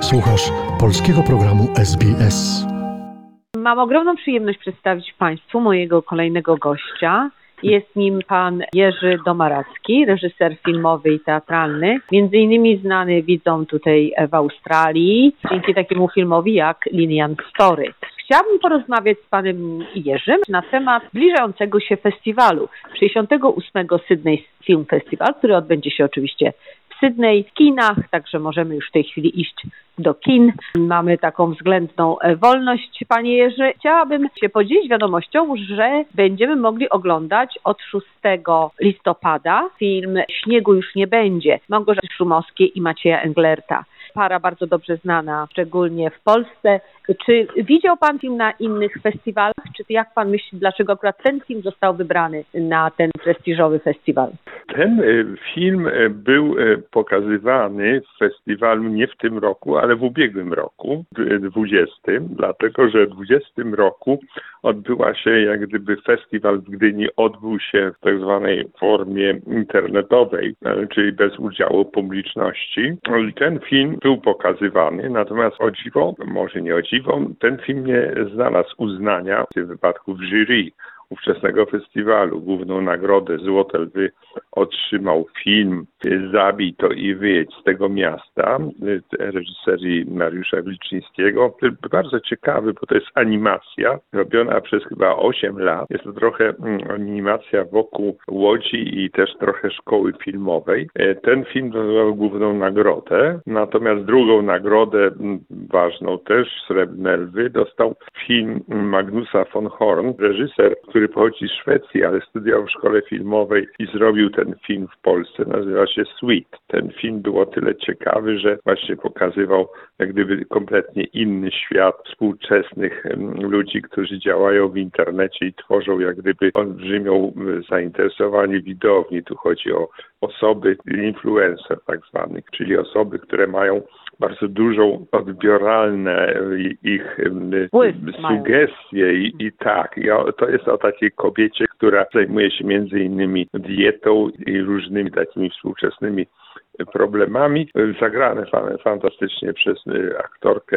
Słuchasz polskiego programu SBS. Mam ogromną przyjemność przedstawić Państwu mojego kolejnego gościa. Jest nim pan Jerzy Domaracki, reżyser filmowy i teatralny. Między innymi znany widzom tutaj w Australii dzięki takiemu filmowi jak Linian Story. Chciałabym porozmawiać z panem Jerzym na temat zbliżającego się festiwalu. 68. Sydney Film Festival, który odbędzie się oczywiście w Sydney, w kinach, także możemy już w tej chwili iść do kin. Mamy taką względną wolność, panie Jerzy. Chciałabym się podzielić wiadomością, że będziemy mogli oglądać od 6 listopada film Śniegu już nie będzie Małgorzaty Szumowskiej i Macieja Englerta. Para bardzo dobrze znana, szczególnie w Polsce. Czy widział pan film na innych festiwalach? Czy jak pan myśli, dlaczego akurat ten film został wybrany na ten prestiżowy festiwal? Ten film był pokazywany w festiwalu nie w tym roku, ale w ubiegłym roku, 20, dlatego że w 20 roku odbyła się jak gdyby festiwal w Gdyni, odbył się w tak zwanej formie internetowej, czyli bez udziału publiczności. I ten film był pokazywany, natomiast o dziwo, może nie o dziwo, ten film nie znalazł uznania w tym wypadku w jury ówczesnego festiwalu. Główną nagrodę Złote Lwy otrzymał film Zabij to i wyjedź z tego miasta reżyserii Mariusza Wilczyńskiego, który bardzo ciekawy, bo to jest animacja robiona przez chyba 8 lat. Jest to trochę animacja wokół Łodzi i też trochę szkoły filmowej. Ten film dostał główną nagrodę, natomiast drugą nagrodę ważną też, Srebrne Lwy, dostał film Magnusa von Horn, reżyser, który pochodzi z Szwecji, ale studiował w szkole filmowej i zrobił ten film w Polsce. Nazywa się Sweet. Ten film był o tyle ciekawy, że właśnie pokazywał jak gdyby kompletnie inny świat współczesnych ludzi, którzy działają w internecie i tworzą jak gdyby olbrzymią zainteresowanie widowni. Tu chodzi o osoby influencer tak zwanych, czyli osoby, które mają bardzo dużą odbioralne ich sugestie i tak. To jest o takiej kobiecie, która zajmuje się między innymi dietą i różnymi takimi współczesnymi problemami. Zagrane fantastycznie przez aktorkę.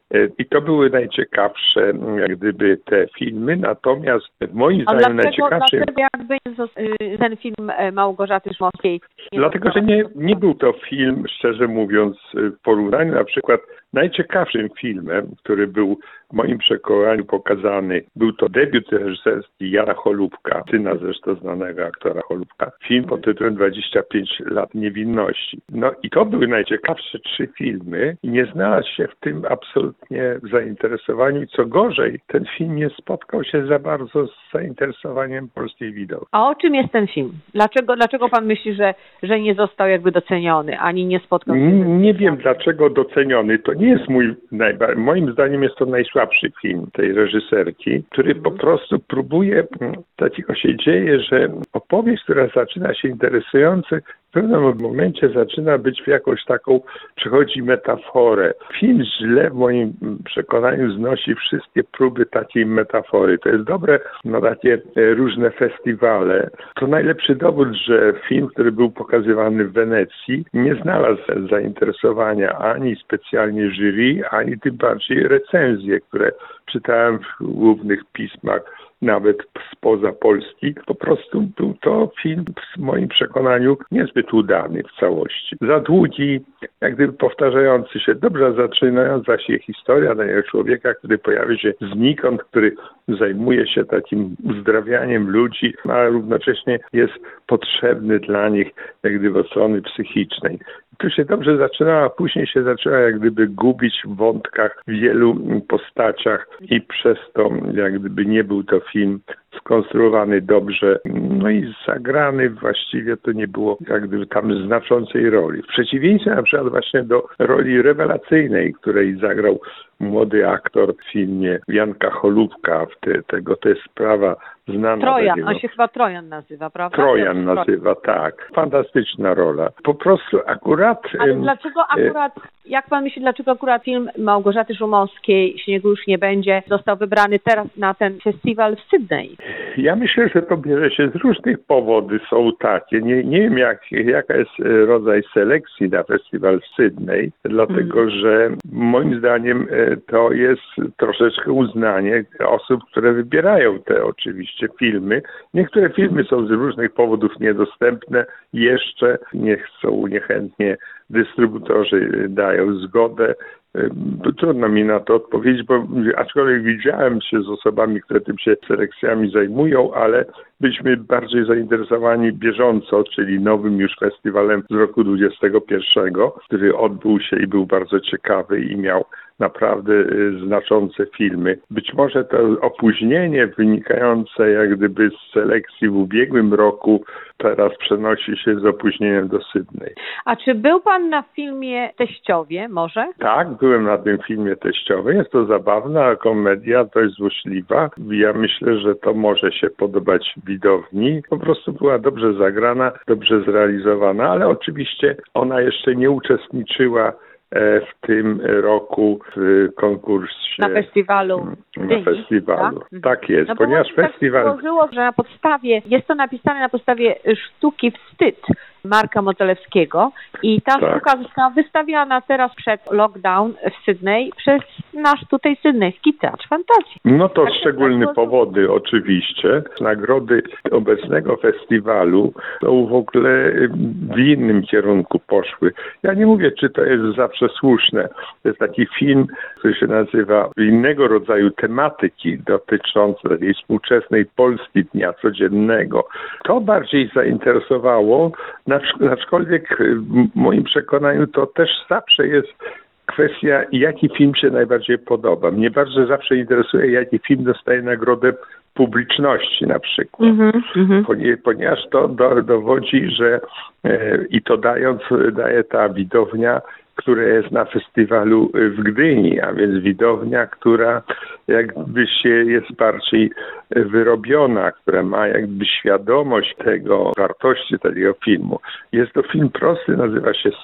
I to były najciekawsze jak gdyby te filmy, natomiast moim zdaniem najciekawsze... Dlaczego jakby ten film Małgorzaty Szumowskiej... Dlatego, że nie był to film, szczerze mówiąc, w porównaniu na przykład najciekawszym filmem, który był w moim przekonaniu pokazany, był to debiut reżyserski Jana Cholubka, syna zresztą znanego aktora Cholubka, film pod tytułem 25 lat niewinności. No i to były najciekawsze 3 filmy i nie znalazł się w tym absolutnie zainteresowaniu i co gorzej, ten film nie spotkał się za bardzo z zainteresowaniem polskiej widowni. A o czym jest ten film? Dlaczego pan myśli, że nie został jakby doceniony, ani nie spotkał się? Nie wiem dlaczego doceniony. To nie jest moim zdaniem jest to najsłabszy film tej reżyserki, który po prostu próbuje, takiego się dzieje, że opowieść, która zaczyna się interesująco, w pewnym momencie zaczyna być w jakąś taką, przechodzi metaforę. Film źle w moim przekonaniu znosi wszystkie próby takiej metafory. To jest dobre na takie różne festiwale. To najlepszy dowód, że film, który był pokazywany w Wenecji, nie znalazł zainteresowania ani specjalnie jury, ani tym bardziej recenzje, które czytałem w głównych pismach, nawet spoza Polski. Po prostu był to film w moim przekonaniu niezbyt udany w całości. Za długi, jak gdyby powtarzający się, dobrze zaczynająca się historia danego człowieka, który pojawia się znikąd, który zajmuje się takim uzdrawianiem ludzi, ale równocześnie jest potrzebny dla nich jak gdyby od strony psychicznej. Tu się dobrze zaczynało, a później się zaczęła jak gdyby gubić w wątkach, w wielu postaciach i przez to jak gdyby nie był to film skonstruowany dobrze, no i zagrany właściwie to nie było jak gdyby tam znaczącej roli. W przeciwieństwie na przykład właśnie do roli rewelacyjnej, której zagrał młody aktor w filmie Janka Cholubka, to jest sprawa znana. Trojan, on się chyba Trojan nazywa, prawda? Trojan nazywa, tak. Fantastyczna rola. Po prostu akurat... Ale dlaczego akurat, jak pan myśli, dlaczego akurat film Małgorzaty Szumowskiej „Śniegu już nie będzie” został wybrany teraz na ten festiwal w Sydney? Ja myślę, że to bierze się z różnych powodów, są takie. Nie wiem, jaka jest rodzaj selekcji na festiwal w Sydney, dlatego że moim zdaniem to jest troszeczkę uznanie osób, które wybierają te oczywiście filmy. Niektóre filmy są z różnych powodów niedostępne, jeszcze nie chcą, niechętnie dystrybutorzy dają zgodę. Trudno mi na to odpowiedzieć, bo aczkolwiek widziałem się z osobami, które tym się selekcjami zajmują, ale byliśmy bardziej zainteresowani bieżąco, czyli nowym już festiwalem z roku 2021, który odbył się i był bardzo ciekawy i miał naprawdę znaczące filmy. Być może to opóźnienie wynikające jak gdyby z selekcji w ubiegłym roku teraz przenosi się z opóźnieniem do Sydney. A czy był pan na filmie Teściowie może? Tak, byłem na tym filmie Teściowy. Jest to zabawna komedia, dość złośliwa. Ja myślę, że to może się podobać widowni. Po prostu była dobrze zagrana, dobrze zrealizowana, ale oczywiście ona jeszcze nie uczestniczyła w tym roku w konkursie. Na festiwalu. Na festiwalu. Tak jest, no ponieważ bo festiwal... Tak złożyło, że jest to napisane na podstawie sztuki Wstyd Marka Modzelewskiego i ta sztuka została wystawiana teraz przed lockdown w Sydney przez nasz tutaj sydnejski Teatr Fantazji. No to szczególne powody oczywiście. Nagrody obecnego festiwalu to w ogóle w innym kierunku poszły. Ja nie mówię, czy to jest zawsze słuszne. To jest taki film, który się nazywa innego rodzaju tematyki dotyczące takiej współczesnej Polski dnia codziennego. To bardziej zainteresowało, aczkolwiek w moim przekonaniu to też zawsze jest kwestia, jaki film się najbardziej podoba. Mnie bardzo zawsze interesuje, jaki film dostaje nagrodę publiczności na przykład. Ponieważ to dowodzi, że i to daje ta widownia, która jest na festiwalu w Gdyni, a więc widownia, która jakby jest bardziej wyrobiona, która ma jakby świadomość tego, wartości tego filmu. Jest to film prosty, nazywa się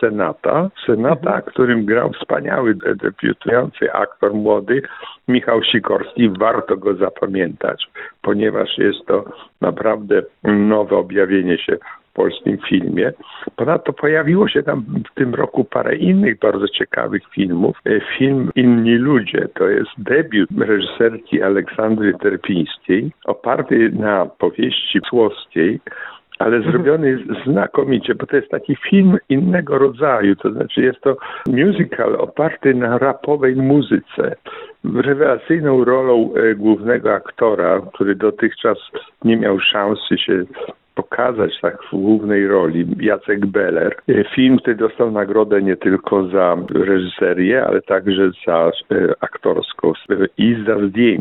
Senata, którym grał wspaniały debiutujący aktor młody Michał Sikorski. Warto go zapamiętać, ponieważ jest to naprawdę nowe objawienie się w polskim filmie. Ponadto pojawiło się tam w tym roku parę innych bardzo ciekawych filmów. Film Inni ludzie to jest debiut reżyserki Aleksandry Terpińskiej, oparty na powieści Słowskiej, ale zrobiony znakomicie, bo to jest taki film innego rodzaju, to znaczy jest to musical oparty na rapowej muzyce. Rewelacyjną rolą głównego aktora, który dotychczas nie miał szansy się pokazać tak w głównej roli, Jacek Beller. Film, który dostał nagrodę nie tylko za reżyserię, ale także za aktorską i za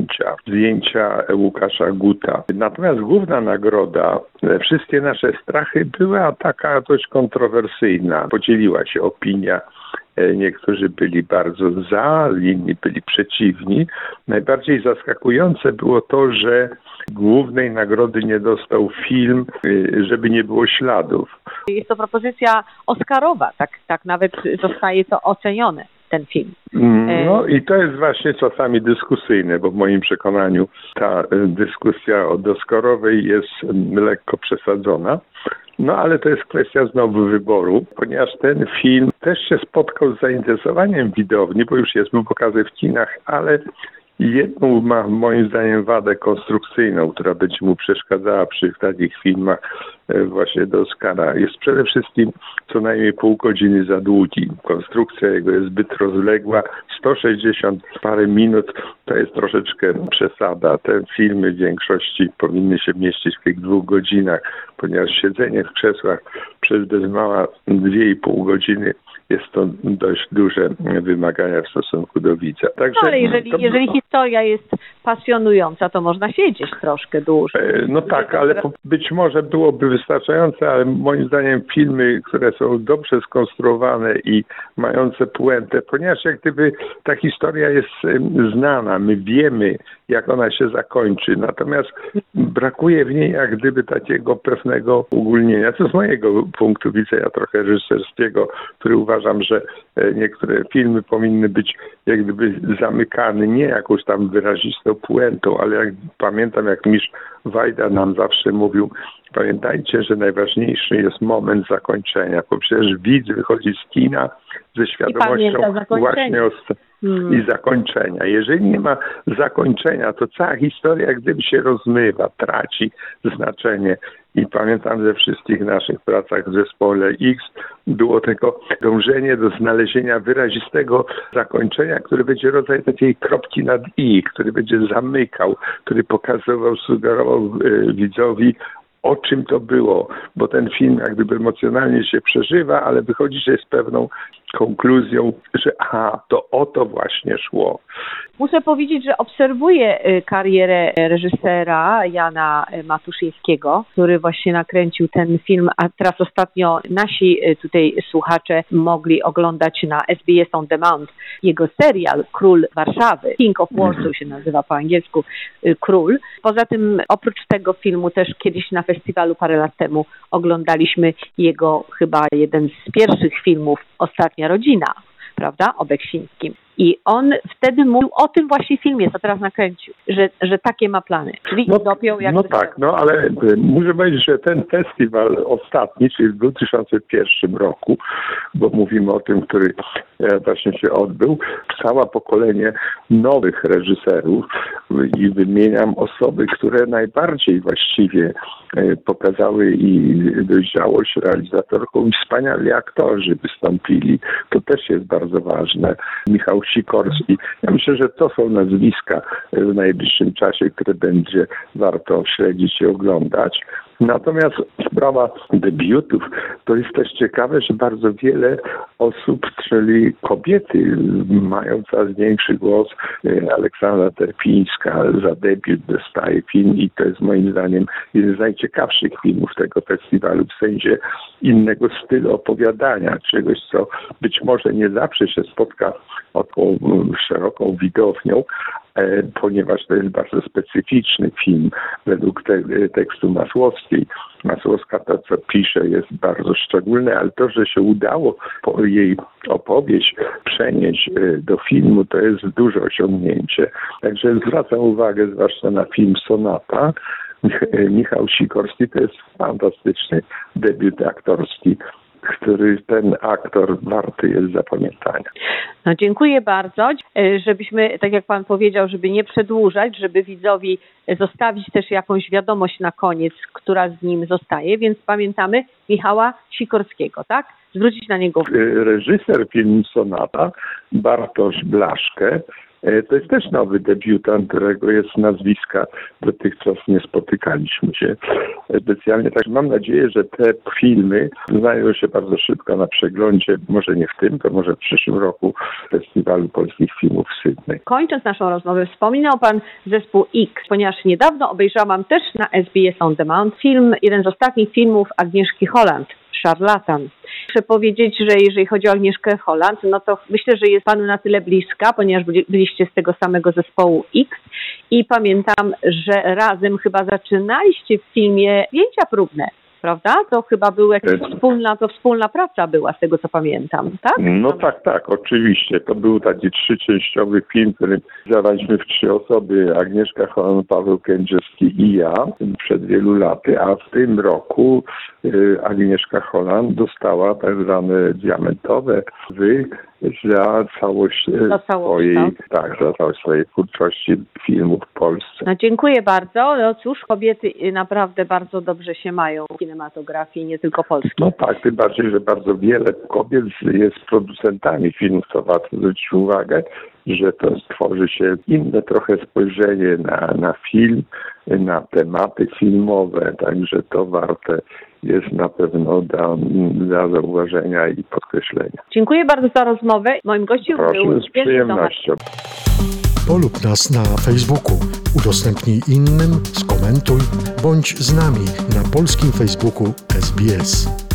zdjęcia Łukasza Guta. Natomiast główna nagroda, Wszystkie nasze strachy, była taka dość kontrowersyjna. Podzieliła się opinia. Niektórzy byli bardzo za, inni byli przeciwni. Najbardziej zaskakujące było to, że głównej nagrody nie dostał film, żeby nie było śladów. Jest to propozycja oscarowa, tak nawet zostaje to ocenione, ten film. No i to jest właśnie czasami dyskusyjne, bo w moim przekonaniu ta dyskusja od oscarowej jest lekko przesadzona. No ale to jest kwestia znowu wyboru, ponieważ ten film też się spotkał z zainteresowaniem widowni, bo już był pokazany w kinach, ale jedną ma moim zdaniem wadę konstrukcyjną, która będzie mu przeszkadzała przy takich filmach właśnie do Oscara. Jest przede wszystkim co najmniej pół godziny za długi. Konstrukcja jego jest zbyt rozległa. 160 parę minut to jest troszeczkę przesada. Te filmy w większości powinny się mieścić w tych 2 godzinach, ponieważ siedzenie w krzesłach przez bez mała 2,5 godziny jest to dość duże wymagania w stosunku do widza. Także, no ale jeżeli historia jest pasjonująca, to można siedzieć troszkę dłużej. No tak, ale być może byłoby wystarczające, ale moim zdaniem filmy, które są dobrze skonstruowane i mające puentę, ponieważ jak gdyby ta historia jest znana, my wiemy, jak ona się zakończy, natomiast brakuje w niej jak gdyby takiego pewnego ugólnienia, co z mojego punktu widzenia trochę reżyserskiego, który uważam, że niektóre filmy powinny być jak gdyby zamykane nie jakąś tam wyrazistą puentą, ale jak pamiętam, jak mistrz Wajda nam zawsze mówił, pamiętajcie, że najważniejszy jest moment zakończenia, bo przecież widz wychodzi z kina ze świadomością właśnie i zakończenia. Jeżeli nie ma zakończenia, to cała historia jak gdyby się rozmywa, traci znaczenie. I pamiętam ze wszystkich naszych pracach w zespole X było tego dążenie do znalezienia wyrazistego zakończenia, który będzie rodzaj takiej kropki nad i, który będzie zamykał, który pokazywał, sugerował widzowi, o czym to było, bo ten film jak gdyby emocjonalnie się przeżywa, ale wychodzi się z pewną konkluzją, że to o to właśnie szło. Muszę powiedzieć, że obserwuję karierę reżysera Jana Matuszewskiego, który właśnie nakręcił ten film, a teraz ostatnio nasi tutaj słuchacze mogli oglądać na SBS On Demand jego serial Król Warszawy. King of Warsaw się nazywa po angielsku, Król. Poza tym oprócz tego filmu też kiedyś na festiwalu parę lat temu oglądaliśmy jego chyba jeden z pierwszych filmów Ostatnia rodzina, prawda, o Beksińskim. I on wtedy mówił o tym właśnie filmie, co teraz nakręcił, że takie ma plany. Czyli dopiął jak... No tak, ale muszę powiedzieć, że ten festiwal ostatni, czyli w 2001 roku, bo mówimy o tym, który właśnie się odbył, całe pokolenie nowych reżyserów i wymieniam osoby, które najbardziej właściwie pokazały i dojrzałość realizatorką i wspaniali aktorzy wystąpili. To też jest bardzo ważne. Michał Sikorski. Ja myślę, że to są nazwiska w najbliższym czasie, które będzie warto śledzić i oglądać. Natomiast sprawa debiutów, to jest też ciekawe, że bardzo wiele osób, czyli kobiety, mają coraz większy głos. Aleksandra Terpińska za debiut dostaje film i to jest moim zdaniem jeden z najciekawszych filmów tego festiwalu w sensie innego stylu opowiadania, czegoś, co być może nie zawsze się spotka taką szeroką widownią, ponieważ to jest bardzo specyficzny film według tekstu Masłowskiej. Masłowska to, co pisze, jest bardzo szczególne, ale to, że się udało jej opowieść przenieść do filmu, to jest duże osiągnięcie. Także zwracam uwagę zwłaszcza na film Sonata. Michał Sikorski to jest fantastyczny debiut aktorski, który ten aktor warty jest zapamiętania. No dziękuję bardzo, żebyśmy, tak jak Pan powiedział, żeby nie przedłużać, żeby widzowi zostawić też jakąś wiadomość na koniec, która z nim zostaje, więc pamiętamy Michała Sikorskiego, tak? Zwrócić na niego uwagę. Reżyser filmu Sonata, Bartosz Blaszkę, to jest też nowy debiutant, którego jest nazwiska dotychczas nie spotykaliśmy się specjalnie. Tak mam nadzieję, że te filmy znajdą się bardzo szybko na przeglądzie, może nie w tym, to może w przyszłym roku Festiwalu Polskich Filmów w Sydney. Kończąc naszą rozmowę, wspominał Pan zespół X, ponieważ niedawno obejrzałam też na SBS On Demand film, jeden z ostatnich filmów Agnieszki Holland, Szarlatan. Muszę powiedzieć, że jeżeli chodzi o Agnieszkę Holland, no to myślę, że jest Panu na tyle bliska, ponieważ byliście z tego samego zespołu X i pamiętam, że razem chyba zaczynaliście w filmie zdjęcia próbne, prawda? To chyba był jakaś wspólna praca była, z tego co pamiętam, tak? No tak, oczywiście. To był taki trzyczęściowy film, który zadaliśmy w 3 osoby, Agnieszka Holland, Paweł Kędzierski i ja przed wielu laty, a w tym roku Agnieszka Holland dostała tak zwane diamentowe za całość swojej twórczości filmów w Polsce. No dziękuję bardzo. No cóż, kobiety naprawdę bardzo dobrze się mają w kinematografii, nie tylko polskiej. No tak, tym bardziej, że bardzo wiele kobiet jest producentami filmów, co warto zwrócić uwagę, że to stworzy się inne trochę spojrzenie na film, na tematy filmowe, także to warte jest na pewno dla zauważenia i podkreślenia. Dziękuję bardzo za rozmowę. Moim gościem był z przyjemnością. Polub nas na Facebooku, udostępnij innym, skomentuj, bądź z nami na polskim Facebooku SBS.